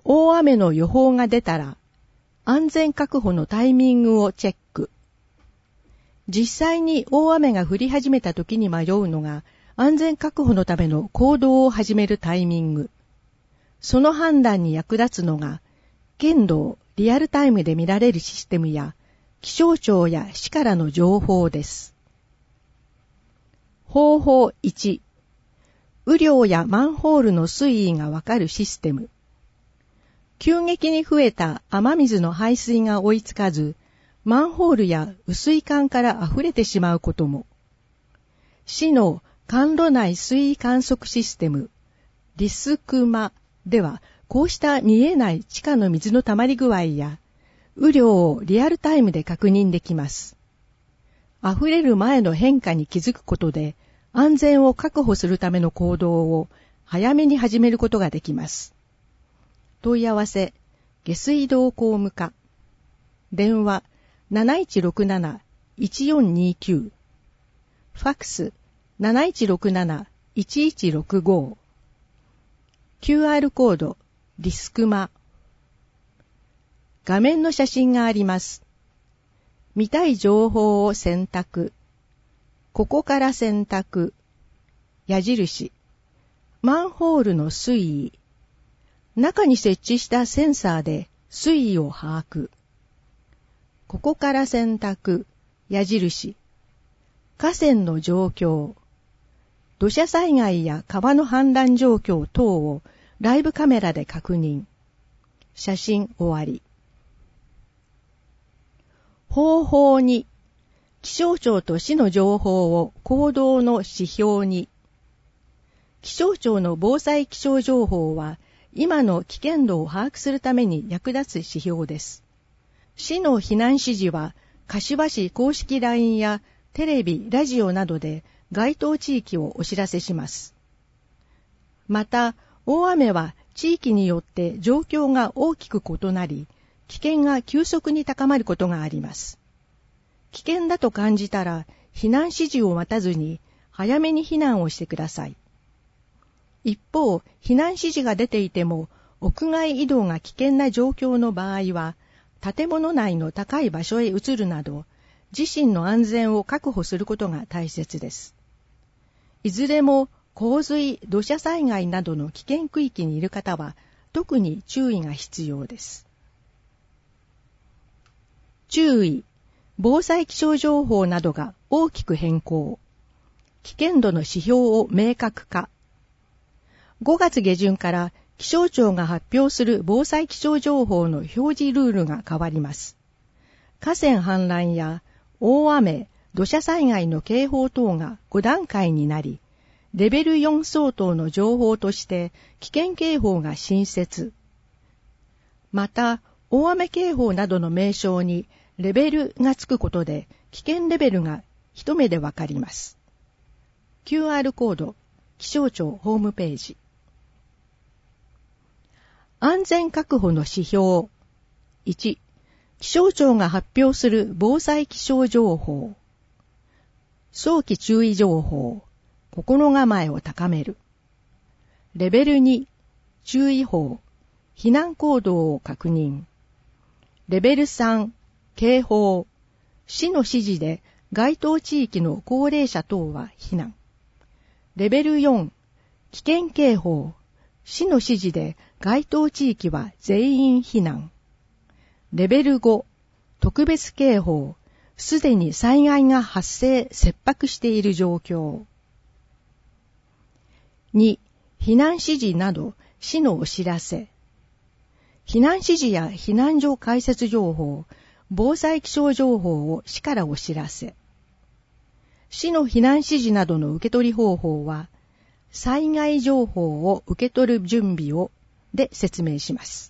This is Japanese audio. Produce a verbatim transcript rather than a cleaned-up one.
大雨の予報が出たら、安全確保のタイミングをチェック。実際に大雨が降り始めた時に迷うのが、安全確保のための行動を始めるタイミング。その判断に役立つのが、限度をリアルタイムで見られるシステムや、気象庁や市からの情報です。方法いち、雨量やマンホールの水位がわかるシステム。急激に増えた雨水の排水が追いつかず、マンホールや雨水管から溢れてしまうことも。市の管路内水位観測システム、リスクマでは、こうした見えない地下の水の溜まり具合や、雨量をリアルタイムで確認できます。溢れる前の変化に気づくことで、安全を確保するための行動を早めに始めることができます。問い合わせ、下水道工務課。電話、なないちろくなな いちよんにきゅう。ファックス、なないちろくなな いちいちろくご。キューアール コード、リスクマ。画面の写真があります。見たい情報を選択。ここから選択。矢印。マンホールの水位。中に設置したセンサーで水位を把握。ここから選択。矢印。河川の状況。土砂災害や川の氾濫状況等をライブカメラで確認。写真終わり。方法に、気象庁と市の情報を行動の指標に。気象庁の防災気象情報は、今の危険度を把握するために役立つ指標です。市の避難指示は、柏市公式 ライン やテレビ、ラジオなどで該当地域をお知らせします。また、大雨は地域によって状況が大きく異なり、危険が急速に高まることがあります。危険だと感じたら、避難指示を待たずに、早めに避難をしてください。一方、避難指示が出ていても、屋外移動が危険な状況の場合は、建物内の高い場所へ移るなど、自身の安全を確保することが大切です。いずれも、洪水、土砂災害などの危険区域にいる方は、特に注意が必要です。注意。防災気象情報などが大きく変更。危険度の指標を明確化。ごがつ下旬から気象庁が発表する防災気象情報の表示ルールが変わります。河川氾濫や大雨、土砂災害の警報等がごだんかいになり、レベルよん相当の情報として危険警報が新設。また、大雨警報などの名称にレベルがつくことで危険レベルが一目でわかります。キューアール コード、気象庁ホームページ。安全確保の指標。いち、気象庁が発表する防災気象情報。早期注意情報。心構えを高める。レベルに、注意報。避難行動を確認。レベルさん、警報。市の指示で該当地域の高齢者等は避難。レベルよん、危険警報。市の指示で該当地域は全員避難。レベルご、特別警報。すでに災害が発生、切迫している状況。に、避難指示など市のお知らせ。避難指示や避難所開設情報、防災気象情報を市からお知らせ。市の避難指示などの受け取り方法は、災害情報を受け取る準備をで説明します。